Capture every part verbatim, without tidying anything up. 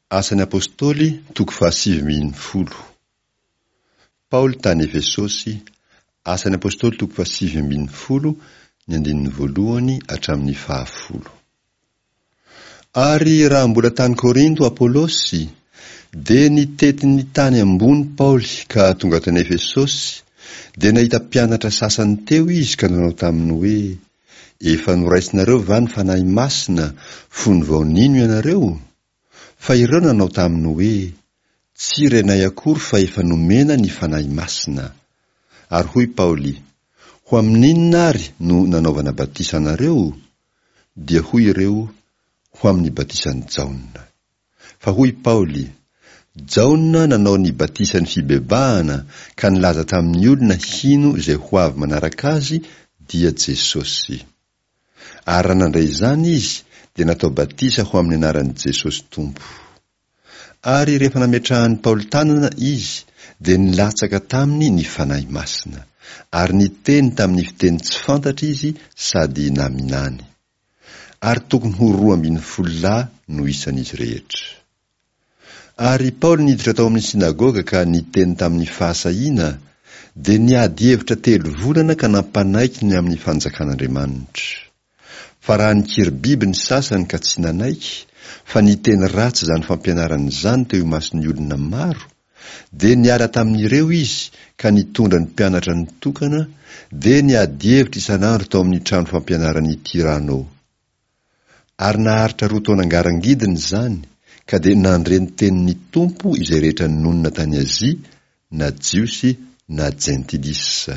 Asan'ny apôstôly toko fahasivy ambin'ny folo. Paoly tany Efesosy, asan'ny apôstôly toko fahasivy ambin'ny folo, ny andininy voalohany hatramin'ny fahafolo. Ary raha mbola tany Korinto Apôlôsy, de nitetiny tany ambony Paoly ka tonga tany Efesosy, de nahita mpianatra sasany teo izy ka nanao taminy hoe: efa noraisinareo va ny fanahy masina, fony vao nino ianareo? Fa ireo nanao taminy hoe: tsy renay akory fa efa nomena ny fanahy masina. Ary hoy Paoly: ho amin'inona ary no nanaovana batisanareo? Dia hoy ireo: ho amin'ny batisan'ny Jaona. Fa hoy Paoly: Jaona nanao ny batisan'ny fibebahana ka nilaza tamin'ny olona hino izay ho avy manaraka azy dia Jesosy. Ary raha nandray izany izy, dia natao batisa ho amin'ny anaran'i Jesosy Tompo. Ary rehefa nametrahany Paoly tanana izy, dia nilatsaka taminy ny fanahy masina, ary niteny tamin'ny fiteny tsy fantatra izy sady naminany. Ary tokony ho roa ambin'ny folo lahy no isan'izy rehetra. Ary Paoly niditra tao amin'ny sinagoga ka niteny tamin'ny fahasahiana, dia niady hevitra telo volana ka nampanaiky ny amin'ny fanjakan'Andriamanitra. Fa raha nikiry biby ny sasany ka tsy nanaiky, fa niteny ratsy izany fampianarana izany teo imason'ny olona maro, dia niala tamin'ireo izy ka nitondra ny mpianatra nitokana, dia niady hevitra isanandro tao amin'ny trano fampianarany Tirano. Ary naharitra roa taona angarangidiny izany, ka dia nandre ny tenin'ny Tompo izay rehetra nonona tany Azia, na Jiosy na Jentilisa.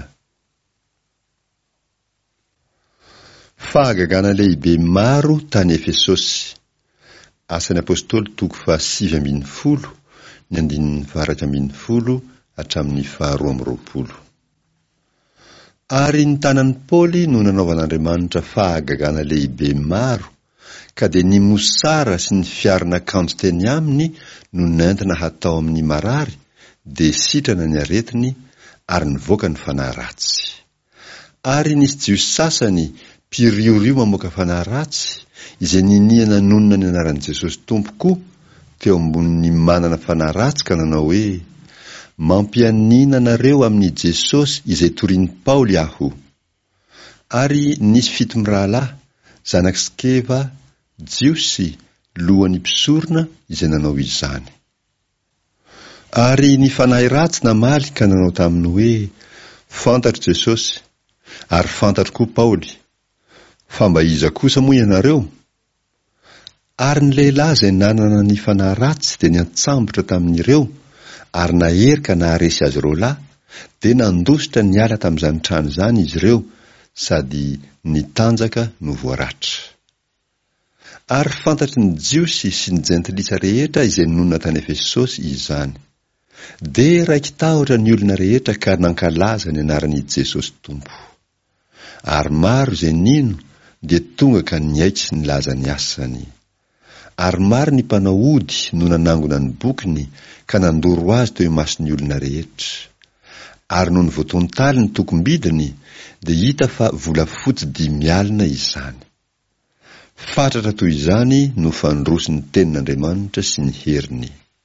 Fahagagana lehibe maro tany Efesosy. Asan'ny apôstôly toko fahasivy ambin'ny folo, ny andininy faharaiky ambin'ny folo hatramin'ny faharoa amby roapolo. Ary ny tanan'ny Paoly no nanaovan'Andriamanitra fahagagana lehibe maro, ka dia ny mosara sy ny fiarina akanjo teny aminy no nentina hatao amin'ny marary, dia sitrana ny aretiny ary nivoaka ny fanahy ratsy. Ary nisy jiosy sasany mpiriorio mamoaka fanahy ratsy, izay niniana nonona ny anaran'i Jesosy Tompo koa teo ambonin'ny manana fanahy ratsy ka nanao hoe: mampianina nareo amin'ny Jesosy izay torian'i Paoly aho. Ari nisy fito mirahalahy, zanak' Skeva, Jiosy, lohan'ny mpisorona izay nanao izany. Ary ny fanahy ratsy namaly ka nanao taminy hoe: fantatro Jesosy, ary fantatro koa Paoly, fa mba iza kosa moa ianareo? Ary ny lehilahy izay nanana ny fanahy ratsy dia niantsambotra tamin'ireo, ary nahery ka naharesy azy ireo lahy, dia nandositra niala tamin'izany trano izany izy ireo, sady nitanjaka no voaratra. Ary fantatry ny Jiosy sy ny Jentilisa rehetra izay nonona tany Efesosy izany. Dia raiky tahotra ny olona rehetra ka nankalaza ny anaran'i Jesosy Tompo. Ary maro izay nino dia tonga ka niaiky sy nilaza ny asany. Ary maro ny mpanao ody no nanangona ny bokiny ka nandoro azy teo imason'ny olona rehetra. Ary noho ny voatontaly ny tokombidiny, dia hita fa volafotsy dimy alina izany. Fatratra toy izany no fandrosin'ny tenin'Andriamanitra sy ny heriny.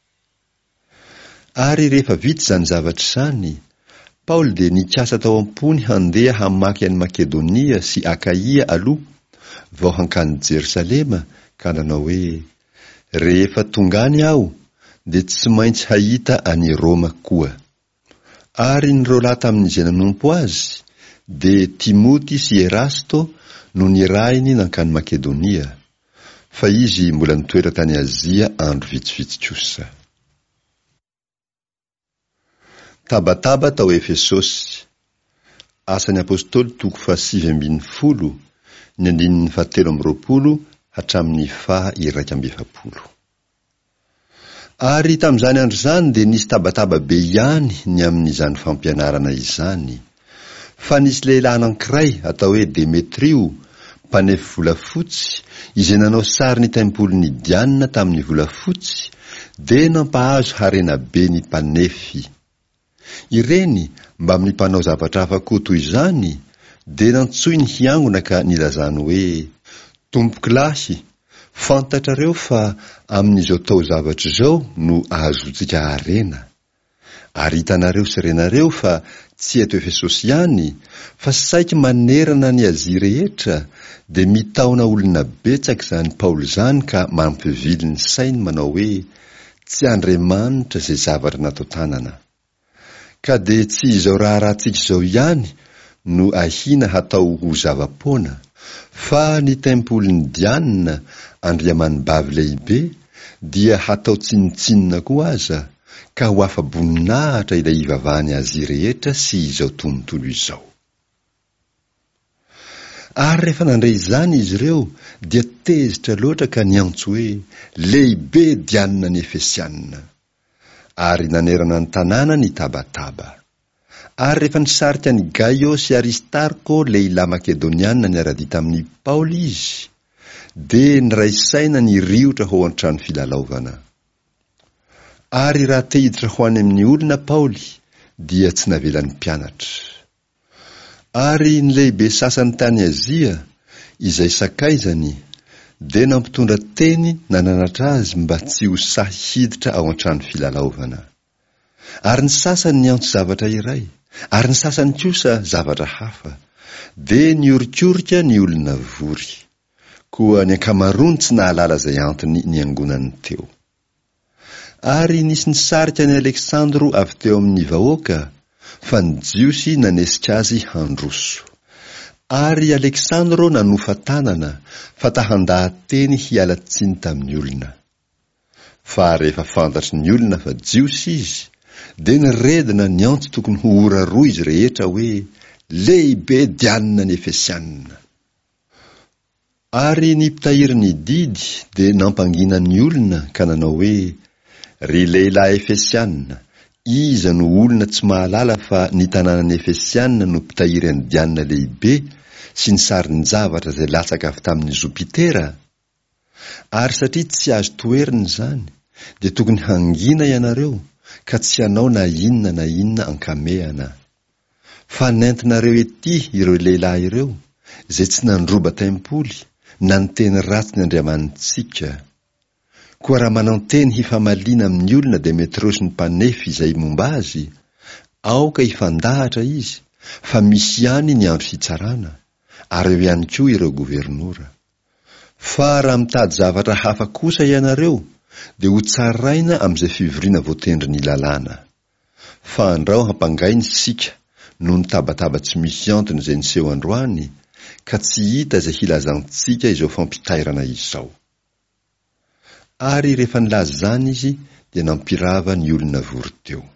Ary rehefa vita izany zavatra izany, Paoly dia nikasa tao am-pony handeha hamaky an'i Makedonia sy Akaia aloha, vao hankany Jerosalema, ka nanao hoe: rehefa tonga any aho, dia tsy maintsy hahita any Roma koa. Ary nireo lahy tamin'izay nanompo azy, dia Timoty sy Erasto no nirahiny nankany Makedonia, fa izy mbola nitoetra tany Azia andro vitsivitsy kosa. Tabataba tao Efesosy. Asan'ny apôstôly toko fahasivy ambin'ny folo, ny andininy fahatelo amby roapolo hatramin'ny faha iraika amby efapolo. Ary tamin'izany andro izany dia nisy tabataba be ihany ny amin'izany fampianarana izany. Fa nisy lehilahy anankiray atao hoe Demetrio, mpanefy volafotsy, izay nanao sary ny tempolin'ny Diana tamin'ny volafotsy, dia nampahazo harena be ny mpanefy. Ireny mba amin'ny mpanao zavatra hafa koa toy izany, dia nantsoiny hiangona ka nilazany hoe: tompoky lahy, Fantatrareo fa amin'izao tao zavatra izao no ahazontsika harena. Ary hitanareo sy renareo fa tsy eto Efesosy ihany, fa saika manerana ny Azia rehetra, dia mitaona olona betsaka izany Paoly izany ka mampivily ny sainy manao hoe tsy Andriamanitra izay zavatra natao tanana. Ka dia tsy izao raharantsika izao ihany no ahina hatao ho zava-poana, fa ny tempolin'ny Diana, andriamanibavy lehibe, dia hatao tsinitsinina koa aza, ka ho afa-boninahitra ilay ivavahany Azia rehetra sy izao tontolo izao. Ary rehefa nandray izany izy ireo, dia tezitra loatra ka niantso hoe lehibe Diana ny Efesianina. Ary nanerana ny tanàna ny tabataba. Ary rehefa nisarika ny Gaio sy Aristarko lehilahy Makedoniana niara-dita amin'ny Paoly izy, dia niraisaina ny riotra ho an-trano filalaovana. Ary raha te hiditra ho any amin'ny olona Paoly, dia tsy navelan'ny mpianatra. Ary ny lehibe sasany tany Azia, izay sakaizany, dia nampitondra teny nananatra azy mba tsy ho sahy hiditra ao an-trano filalaovana. Ary ny sasany niantso zavatra iray, ary ny sasany kosa zavatra hafa, dia niorikorika ny olona vory, koa ny ankamarony tsy nahalala izay antony niangonany teo. Ary nisy nisarika ny Aleksandro avy teo amin'ny vahoaka, fa ny jiosy nanesika azy handroso. Ary Aleksandro nanofa tanana fa tahandahateny hiala tsiny tamin'ny olona. Fa rehefa fantatry ny olona fa jiosy izy, dia niredina ny antso tokony ho ora roa izy rehetra hoe lehibe Diana ny Efesianina. Ari ny mpitahiry ny didy dia nampangina ny olona ka nanao hoe ry lehilahy Efesianina, iza no olona tsy mahalala fa ny tanànan'ny Efesianina no mpitahiry any Diana lehibe sy ny sarin-javatra izay latsaka avy tamin'ny Jopitera? Ary satria tsy azo toerina izany, dia tokony hangina ianareo ka tsy hanao na inona na inona ankamehana. Fa nentinareo ety ireo lehilahy ireo, izay tsy nandroba tempoly, na ny teny ratsy ny andriamanitsika. Koa raha manao teny hifamaliana amin'ny olona dia mety reo sy ny mpanefy izay momba azy, aoka hifandahatra izy, fa misy ihany ny andro fitsarana, ary eo ihany koa ireo governora. Fa raha mitady zavatra hafa kosa ianareo, dia ho tsaraina amin'izay fivoriana voatendry ny lalàna. Fa andrao hampangainy sika noho ny tabataba tsy misy antony izay niseho androany, ka tsy hita izay hilazantsika izao fampitairana izao. Ary rehefa nilaza izany izy, dia nampirava ny olona vory teo.